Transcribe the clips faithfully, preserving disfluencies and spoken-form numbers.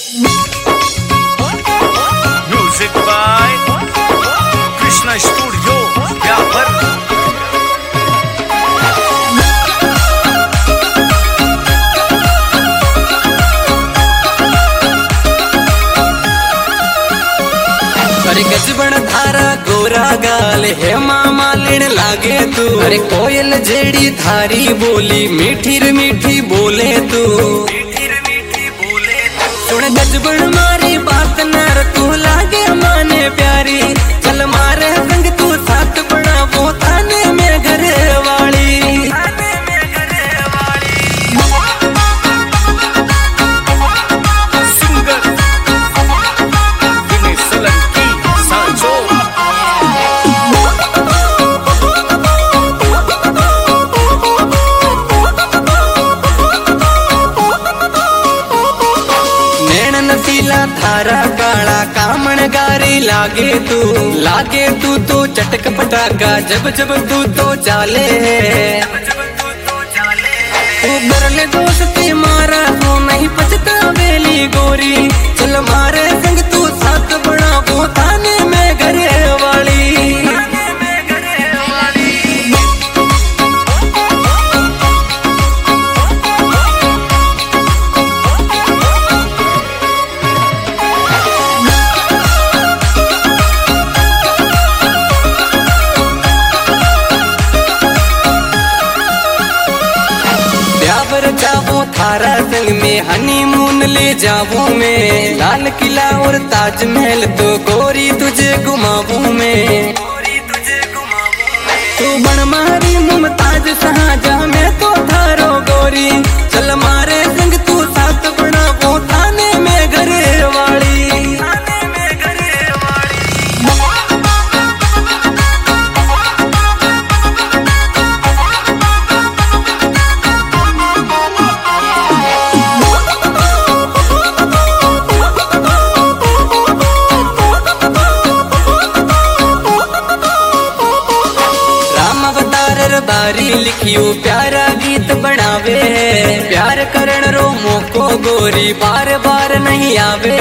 Music by Krishna Studio, Vyapar. अरे गजबन धारा गोरा गाल है मामा लेन लागे तू। अरे कोयल जेड़ी थारी बोली मीठी रे मीठी बोले तू। सुन गजबन मारी बात नर तू लागे माने प्यारी। चल मारे संग तू साथ बना वो थाने में घर वाली। थारा काला कामण गारी लागे तू। लागे तू तो चटक पटाका जब जब तू तो चाले। तू बरले दोस्ती मारा तू नहीं पछता बेली गोरी। चल मारे संग तू साथ बना वो थाने में घर वाली। जावो थारा संग में हनीमून ले जावो मैं। लाल किला और ताजमहल तो गोरी तुझे घुमावू मैं। तू बन मारी मुमताज शाहजहां मैं तो थारो गोरी। चल मारे संग तू साथ बना वो थाने में घर वाली। बारी लिखियो प्यारा गीत बनावे। प्यार करण रो मोको गोरी बार बार नहीं आवे।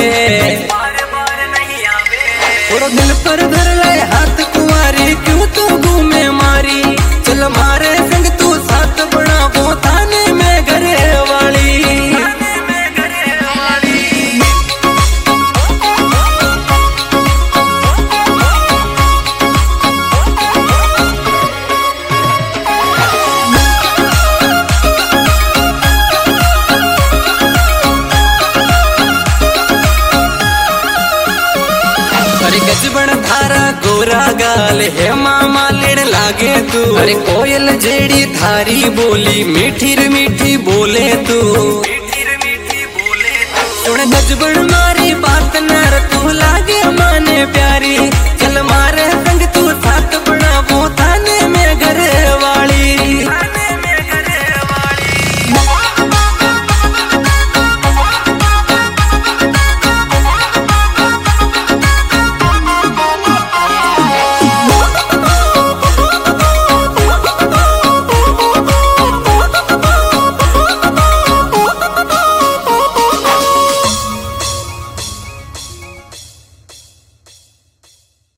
और दिल पर धर ले हाथ कुंवारी क्यों तू घूमे मारी। चल मारे संग तू साथ बना वो थाने में घर वाली। गजबन धारा गोरा गाल है मामा लेन लागे तू। अरे कोयल जेड़ी थारी बोली मीठी रे मीठी बोले तू। सुन गजबन मारी बात नर तू लागे माने प्यारी। चल मार